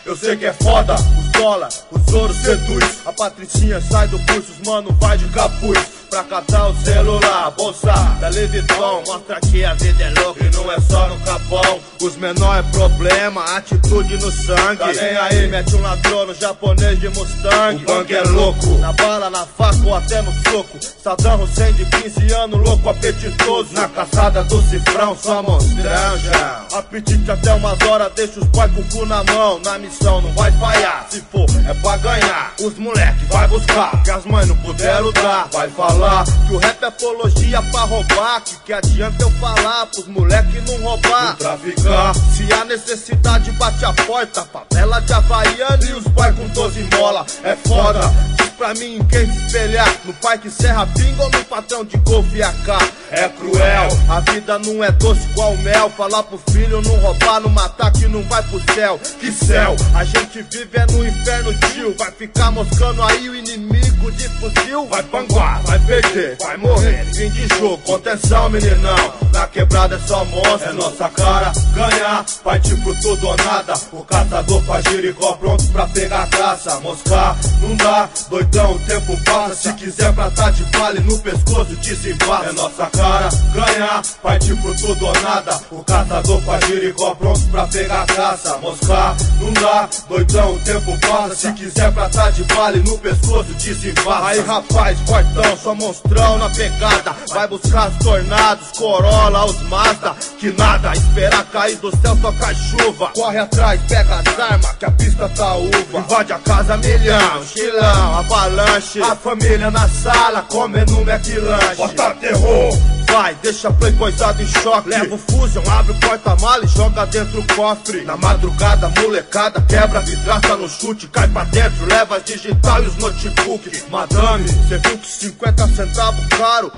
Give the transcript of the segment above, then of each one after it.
eu sei que é foda. Os dólar, os ouro seduz. A Patricinha sai do curso, os mano vai de capuz pra catar o celular, bolsa da Louis Vuitton. Mostra que a vida é louca e não é só no capão. Os menor é problema, atitude no sangue. Tá nem aí, mete um ladrão no japonês de Mustang. O bang é louco, na bala, na faca ou até no soco. Saddam Hussein de 15 anos, louco, apetitoso. Na caçada do cifrão, só monstrão já. Apetite até umas horas, deixa os boy com o cu na mão. Na missão não vai falhar, se for é pra ganhar. Os moleque vai buscar, que as mães não puderam dar. Vai falar que o rap é apologia pra roubar. Que adianta eu falar pros moleque não roubar, não traficar. Se há necessidade bate a porta. Favela de Havaiana e os boy com 12 mola. É foda, diz pra mim em quem se espelhar. No pai que serra pinga ou no patrão de Golf e AK. É cruel, a vida não é doce igual mel. Falar pro filho não roubar, não matar que não vai pro céu. Que céu, a gente vive é no inferno, tio. Vai ficar moscando aí o inimigo de fuzil. Vai panguar, vai perder, vai morrer. Fim de jogo, contenção meninão. Na quebrada é só monstro, é nossa cara ganhar, partir pro tudo ou nada. O caçador faz Jericó pronto pra pegar a caça. Moscar não dá, doidão, o tempo passa. Se quiser pra tá de vale no pescoço desenvaza. É nossa cara ganhar, partir pro tudo ou nada. O caçador faz Jericó pronto pra pegar a caça. Moscar não dá, doidão, o tempo passa. Se quiser pra tá de vale no pescoço desenvaza. Aí rapaz, fortão, só monstrão na pegada. Vai buscar os tornados, Corolla, os Mazda. Que nada, esperar cair do céu só cai chuva. Corre atrás, pega as armas que a pista tá uva. Invade a casa milhão, chilão, avalanche. A família na sala, comendo um McLanche. Bota terror, vai, deixa playboyzado em choque. Leva o fusion, abre o porta-mala e joga dentro o cofre. Na madrugada, molecada, quebra a vidraça no chute. Cai pra dentro, leva as digital e os notebook. Madame, cê viu que 50 centavos caro?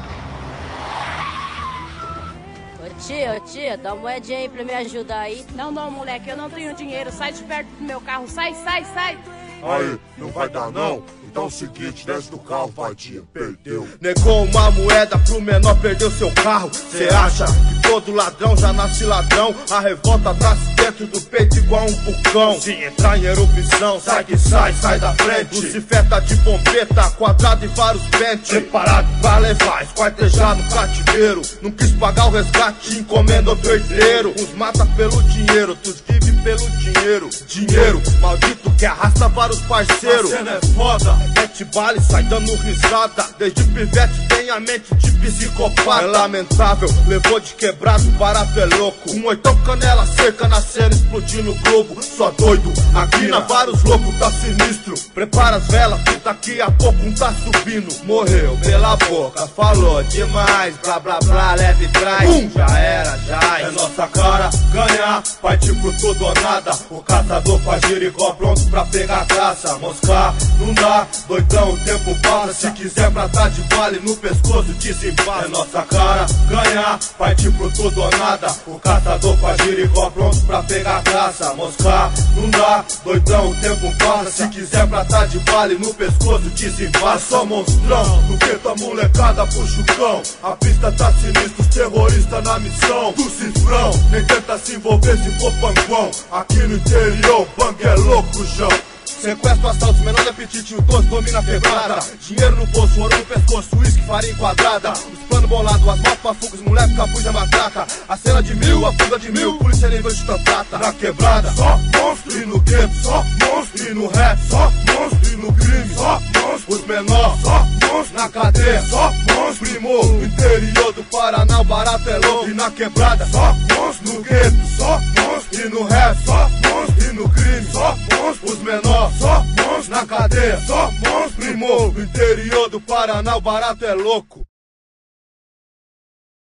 Ô tia, dá uma moedinha aí pra me ajudar aí. Não, moleque, eu não tenho dinheiro. Sai de perto do meu carro, sai. Aí, não vai dar não? Então é o seguinte, desce do carro, vadia, perdeu. Negou uma moeda pro menor, perdeu seu carro. Cê acha que todo ladrão já nasce ladrão? A revolta nasce dentro do peito igual um vulcão. Se entrar em erupção, sai que sai da frente. Lucifer tá de bombeta, quadrado e vários pentes. Preparado pra levar, esquartejar no cativeiro. Não quis pagar o resgate, encomenda outro herdeiro. Uns mata pelo dinheiro, tu vive pelo dinheiro. Dinheiro, maldito que arrasta vários parceiros. A cena é foda, mete bala e sai dando risada. Desde pivete tem a mente de psicopata. É lamentável, levou de quebrado, barato é louco. Um oitão canela seca na cena, explodindo o globo. Só doido, aqui na vários loucos tá sinistro. Prepara as velas, que daqui a pouco um tá subindo. Morreu pela boca, falou demais. Blá blá blá, leve trás. Já era, já. É nossa cara ganhar, partir pro tudo ou nada. O caçador faz Jericó pronto pra pegar a caça. Moscar não dá, doidão, o tempo passa. Se quiser pra tá de vale no pescoço desenvaza. É nossa cara ganhar, partir pro tudo ou nada. O caçador faz Jericó pronto pra pegar a caça. Moscar não dá, doidão, o tempo passa. Se quiser pra tá de vale no pescoço desenvaza. Só monstrão, do que tua molecada puxa o cão. A pista tá sinistra, os terroristas na missão do cifrão. Nem tenta se envolver se for panguão. Aqui no interior, bang é louco, João. Sequestro, assalto, menor de apetite, o doce domina a quebrada. Dinheiro no bolso, ouro no pescoço, uísque, farinha quadrada. Os planos bolados, as motos pra fuga, os moleques capuz da matraca. A cena de mil, a fuga de mil, polícia nível de tantata. Na quebrada, só monstro, e no gueto, só monstro. E no rap, só monstro, e no crime, só monstro. Os menores, só monstro, na cadeia, só monstro. Primo, no interior do Paraná, o barato é louco. E na quebrada, só monstro, no gueto, só monstro. E no rap, só monstro, e no crime, só monstro. Os menores, só monstro, na cadeia, só monstro. Primo, no interior do Paraná, o barato é louco.